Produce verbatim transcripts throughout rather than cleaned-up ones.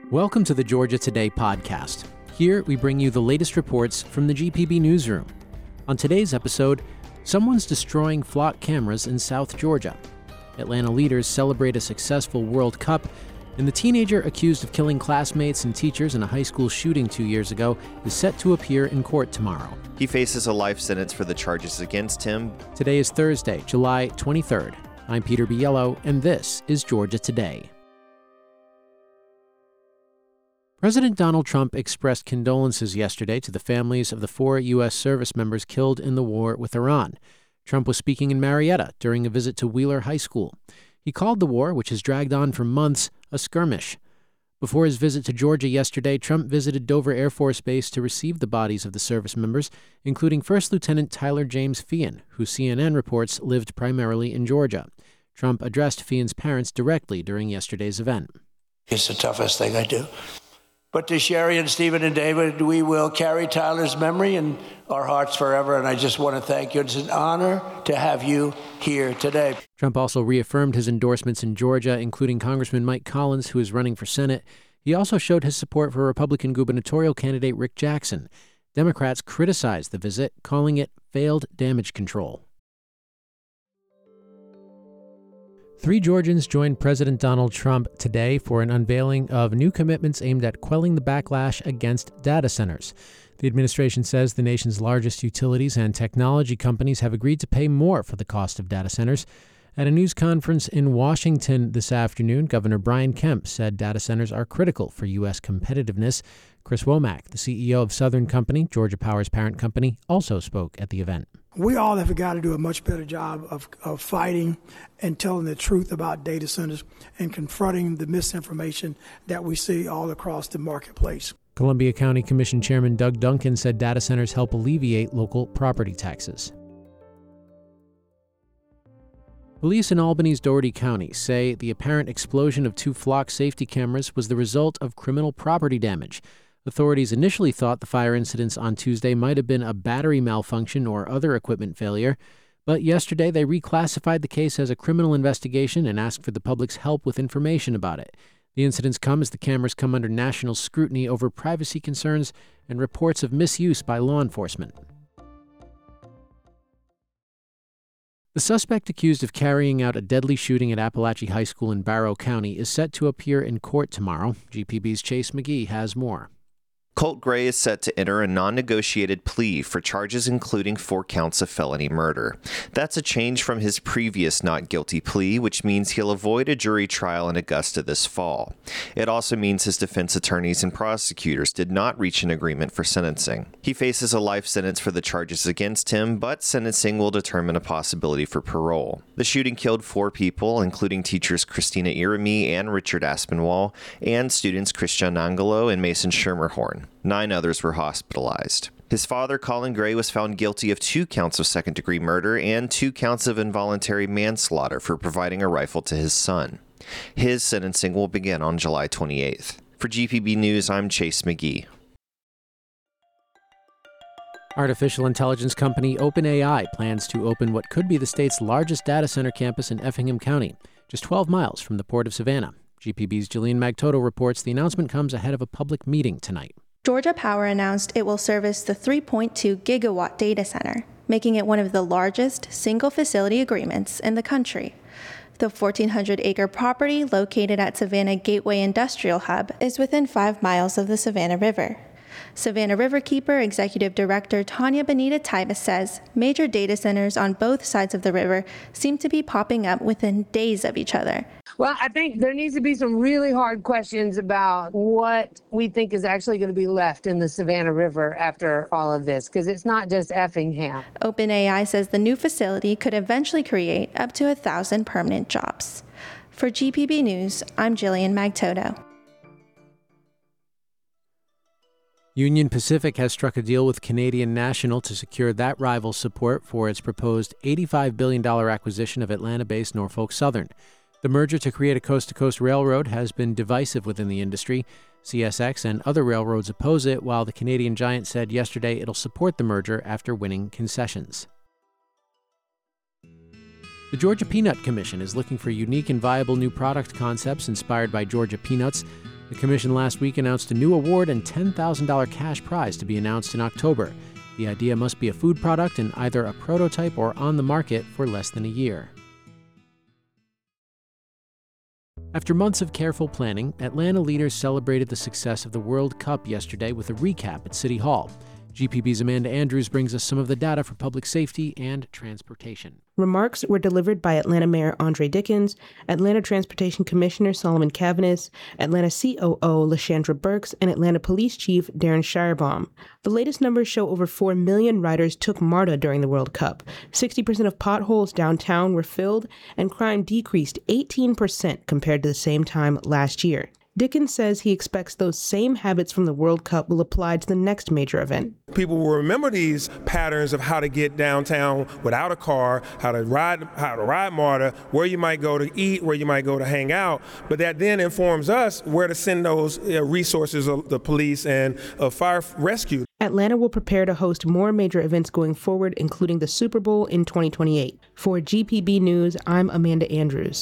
Welcome to the Georgia Today podcast. Here we bring you the latest reports from the G P B newsroom. On today's episode, someone's destroying flock cameras in South Georgia. Atlanta leaders celebrate a successful World Cup, and the teenager accused of killing classmates and teachers in a high school shooting two years ago is set to appear in court tomorrow. He faces a life sentence for the charges against him. Today is Thursday, July twenty-third. I'm Peter Biello, and this is Georgia Today. President Donald Trump expressed condolences yesterday to the families of the four U S service members killed in the war with Iran. Trump was speaking in Marietta during a visit to Wheeler High School. He called the war, which has dragged on for months, a skirmish. Before his visit to Georgia yesterday, Trump visited Dover Air Force Base to receive the bodies of the service members, including First Lieutenant Tyler James Feehan, who C N N reports lived primarily in Georgia. Trump addressed Feehan's parents directly during yesterday's event. It's the toughest thing I do. But to Sherry and Stephen and David, we will carry Tyler's memory in our hearts forever, and I just want to thank you. It's an honor to have you here today. Trump also reaffirmed his endorsements in Georgia, including Congressman Mike Collins, who is running for Senate. He also showed his support for Republican gubernatorial candidate Rick Jackson. Democrats criticized the visit, calling it failed damage control. Three Georgians joined President Donald Trump today for an unveiling of new commitments aimed at quelling the backlash against data centers. The administration says the nation's largest utilities and technology companies have agreed to pay more for the cost of data centers. At a news conference in Washington this afternoon, Governor Brian Kemp said data centers are critical for U S competitiveness. Chris Womack, the C E O of Southern Company, Georgia Power's parent company, also spoke at the event. We all have got to do a much better job of, of fighting and telling the truth about data centers and confronting the misinformation that we see all across the marketplace. Columbia County Commission Chairman Doug Duncan said data centers help alleviate local property taxes. Police in Albany's Dougherty County say the apparent explosion of two flock safety cameras was the result of criminal property damage. Authorities initially thought the fire incidents on Tuesday might have been a battery malfunction or other equipment failure, but yesterday they reclassified the case as a criminal investigation and asked for the public's help with information about it. The incidents come as the cameras come under national scrutiny over privacy concerns and reports of misuse by law enforcement. The suspect accused of carrying out a deadly shooting at Appalachia High School in Barrow County is set to appear in court tomorrow. G P B's Chase McGee has more. Colt Gray is set to enter a non-negotiated plea for charges including four counts of felony murder. That's a change from his previous not guilty plea, which means he'll avoid a jury trial in Augusta this fall. It also means his defense attorneys and prosecutors did not reach an agreement for sentencing. He faces a life sentence for the charges against him, but sentencing will determine a possibility for parole. The shooting killed four people, including teachers Christina Irami and Richard Aspinwall, and students Christian Angelo and Mason Schermerhorn. Nine others were hospitalized. His father, Colin Gray, was found guilty of two counts of second-degree murder and two counts of involuntary manslaughter for providing a rifle to his son. His sentencing will begin on July twenty-eighth. For G P B News, I'm Chase McGee. Artificial intelligence company OpenAI plans to open what could be the state's largest data center campus in Effingham County, just twelve miles from the Port of Savannah. G P B's Jillian Magtoto reports the announcement comes ahead of a public meeting tonight. Georgia Power announced it will service the three point two gigawatt data center, making it one of the largest single-facility agreements in the country. The fourteen hundred acre property located at Savannah Gateway Industrial Hub is within five miles of the Savannah River. Savannah Riverkeeper Executive Director Tanya Benita Tybus says major data centers on both sides of the river seem to be popping up within days of each other. Well, I think there needs to be some really hard questions about what we think is actually going to be left in the Savannah River after all of this, because it's not just Effingham. OpenAI says the new facility could eventually create up to a thousand permanent jobs. For G P B News, I'm Jillian Magtoto. Union Pacific has struck a deal with Canadian National to secure that rival's support for its proposed eighty-five billion dollars acquisition of Atlanta-based Norfolk Southern. The merger to create a coast-to-coast railroad has been divisive within the industry. C S X and other railroads oppose it, while the Canadian giant said yesterday it'll support the merger after winning concessions. The Georgia Peanut Commission is looking for unique and viable new product concepts inspired by Georgia peanuts. The commission last week announced a new award and ten thousand dollars cash prize to be announced in October. The idea must be a food product and either a prototype or on the market for less than a year. After months of careful planning, Atlanta leaders celebrated the success of the World Cup yesterday with a recap at City Hall. G P B's Amanda Andrews brings us some of the data for public safety and transportation. Remarks were delivered by Atlanta Mayor Andre Dickens, Atlanta Transportation Commissioner Solomon Cavanis, Atlanta C O O LaShandra Burks, and Atlanta Police Chief Darren Shirebaum. The latest numbers show over four million riders took MARTA during the World Cup. sixty percent of potholes downtown were filled, and crime decreased eighteen percent compared to the same time last year. Dickens says he expects those same habits from the World Cup will apply to the next major event. People will remember these patterns of how to get downtown without a car, how to ride, how to ride MARTA, where you might go to eat, where you might go to hang out. But that then informs us where to send those uh, resources of the police and of fire rescue. Atlanta will prepare to host more major events going forward, including the Super Bowl in twenty twenty-eight. For G P B News, I'm Amanda Andrews.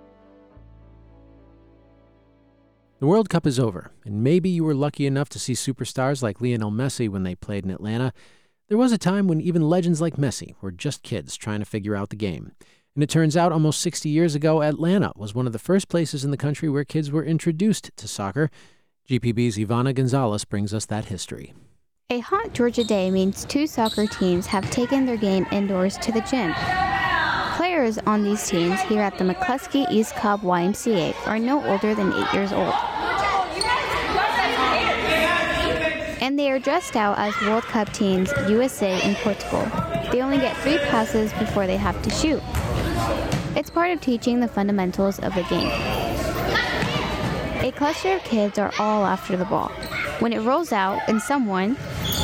The World Cup is over, and maybe you were lucky enough to see superstars like Lionel Messi when they played in Atlanta. There was a time when even legends like Messi were just kids trying to figure out the game. And it turns out almost sixty years ago, Atlanta was one of the first places in the country where kids were introduced to soccer. G P B's Ivana Gonzalez brings us that history. A hot Georgia day means two soccer teams have taken their game indoors to the gym. Players on these teams here at the McCluskey East Cobb Y M C A are no older than eight years old. And they are dressed out as World Cup teams U S A and Portugal. They only get three passes before they have to shoot. It's part of teaching the fundamentals of the game. A cluster of kids are all after the ball. When it rolls out and someone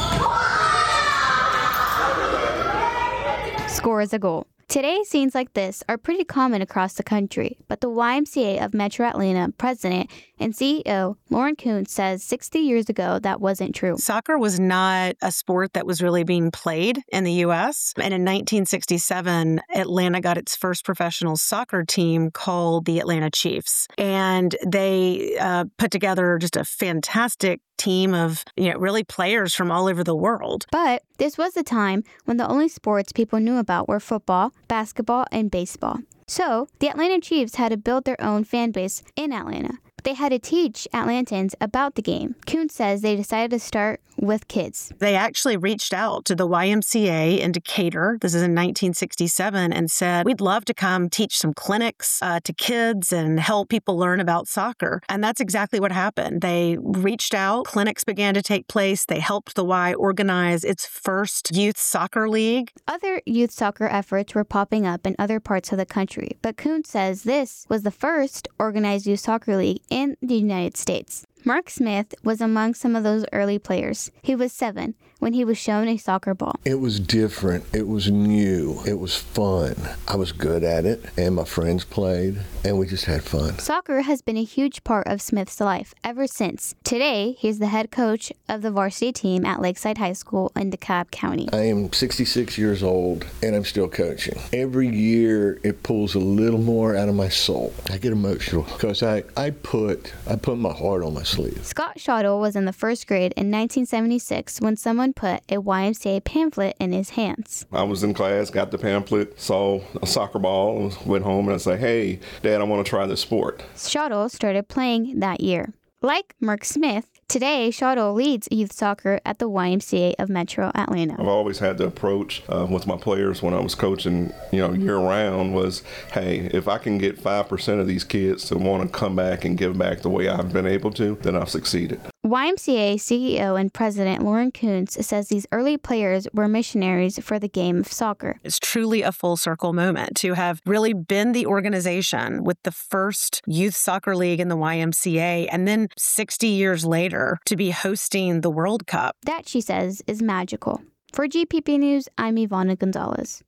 scores a goal. Today, scenes like this are pretty common across the country, but the Y M C A of Metro Atlanta president and C E O Lauren Kuntz says sixty years ago that wasn't true. Soccer was not a sport that was really being played in the U S And in nineteen sixty-seven, Atlanta got its first professional soccer team called the Atlanta Chiefs. And they uh, put together just a fantastic team of, you know, really players from all over the world. But this was a time when the only sports people knew about were football, basketball, and baseball. So the Atlanta Chiefs had to build their own fan base in Atlanta. They had to teach Atlantans about the game. Kuntz says they decided to start with kids. They actually reached out to the Y M C A in Decatur, this is in nineteen sixty-seven, and said, we'd love to come teach some clinics uh, to kids and help people learn about soccer. And that's exactly what happened. They reached out, clinics began to take place, they helped the Y organize its first youth soccer league. Other youth soccer efforts were popping up in other parts of the country, but Kuntz says this was the first organized youth soccer league in the United States. Mark Smith was among some of those early players. He was seven when he was shown a soccer ball. It was different. It was new. It was fun. I was good at it, and my friends played, and we just had fun. Soccer has been a huge part of Smith's life ever since. Today, he's the head coach of the varsity team at Lakeside High School in DeKalb County. I am sixty-six years old, and I'm still coaching. Every year, it pulls a little more out of my soul. I get emotional because I, I put I put my heart on my sleeve. Scott Schottel was in the first grade in nineteen seventy-six when someone put a Y M C A pamphlet in his hands. I was in class, got the pamphlet, saw a soccer ball, went home and I said, hey, Dad, I want to try this sport. Schottel started playing that year. Like Mark Smith, today Schottel leads youth soccer at the Y M C A of Metro Atlanta. I've always had the approach uh, with my players when I was coaching, you know, year round was, hey, if I can get five percent of these kids to want to come back and give back the way I've been able to, then I've succeeded. Y M C A C E O and President Lauren Kuntz says these early players were missionaries for the game of soccer. It's truly a full circle moment to have really been the organization with the first youth soccer league in the Y M C A, and then sixty years later to be hosting the World Cup. That, she says, is magical. For G P B News, I'm Ivana Gonzalez.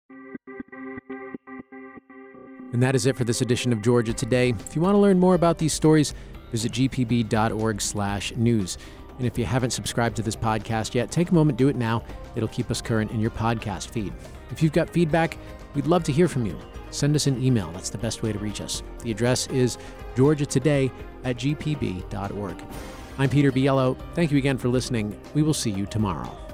And that is it for this edition of Georgia Today. If you want to learn more about these stories, visit g p b dot org slash news. And if you haven't subscribed to this podcast yet, take a moment, do it now. It'll keep us current in your podcast feed. If you've got feedback, we'd love to hear from you. send us an email. That's the best way to reach us. The address is georgia today at g p b dot org. I'm Peter Biello. Thank you again for listening. We will see you tomorrow.